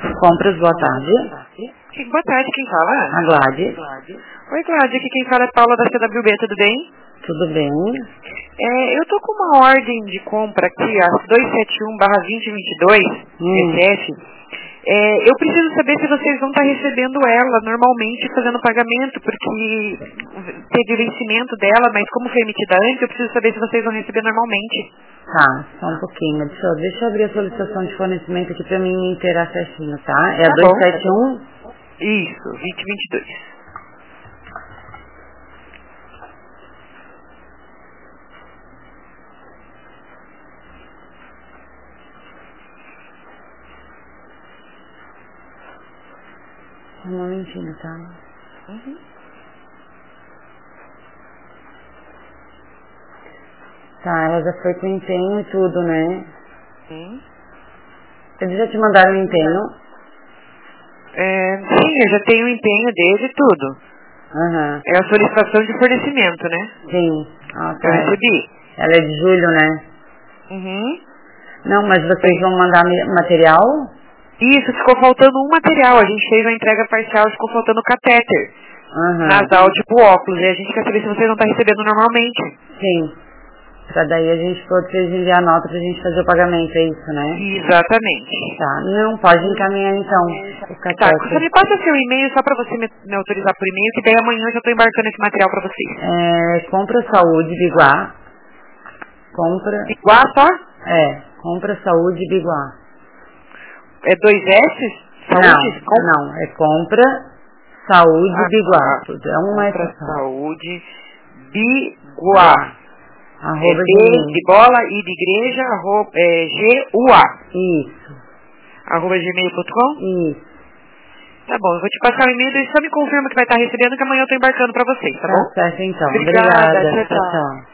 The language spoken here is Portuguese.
Compras, boa tarde. Boa tarde, quem fala? A Glade. Oi, Glade, aqui quem fala é Paula da CWB, tudo bem? Tudo bem? Eu tô com uma ordem de compra aqui, a 271/2022, SF. Eu preciso saber se vocês vão estar recebendo ela normalmente fazendo pagamento, porque teve vencimento dela, mas como foi emitida antes, eu preciso saber se vocês vão receber normalmente. Tá, só um pouquinho. Deixa eu abrir a solicitação de fornecimento aqui pra mim me inteirar certinho, tá? É a Tá bom. 271? Isso, 2022. Um momentinho, tá? Uhum. Tá, ela já foi com empenho e tudo, né? Sim. Eles já te mandaram o empenho? Sim, eu já tenho o empenho dele e tudo. Aham. É a solicitação de fornecimento, né? Sim. Ah, Eu tá. recebi. Ela é de julho, né? Uhum. Não, mas vocês vão mandar material? Isso, ficou faltando um material. A gente fez a entrega parcial, ficou faltando o catéter. Aham. Nasal, tipo óculos. E a gente quer saber se vocês não estão recebendo normalmente. Sim. Pra daí a gente pode enviar a nota pra gente fazer o pagamento, é isso, né? Exatamente. Tá. Não, pode encaminhar então. O Tá, catéter. você me passa seu e-mail só pra você me autorizar por e-mail, que daí amanhã eu já tô embarcando esse material pra vocês. Compra Saúde, Biguá. Compra... Igual só? Compra Saúde, Biguá. É 2 S? Saúde? Não. É compra Saúde, Biguá. Tudo. É uma Compra exceção. Saúde, Biguá. Arroba B Gmail. de bola, I de igreja, G-U-A. Isso. Arroba gmail.com? Isso. Tá bom, eu vou te passar o e-mail e só me confirma que vai estar recebendo, que amanhã eu tô embarcando pra vocês, tá bom? Tá certo então. Obrigada, Obrigada. tchau, tchau. Tchau.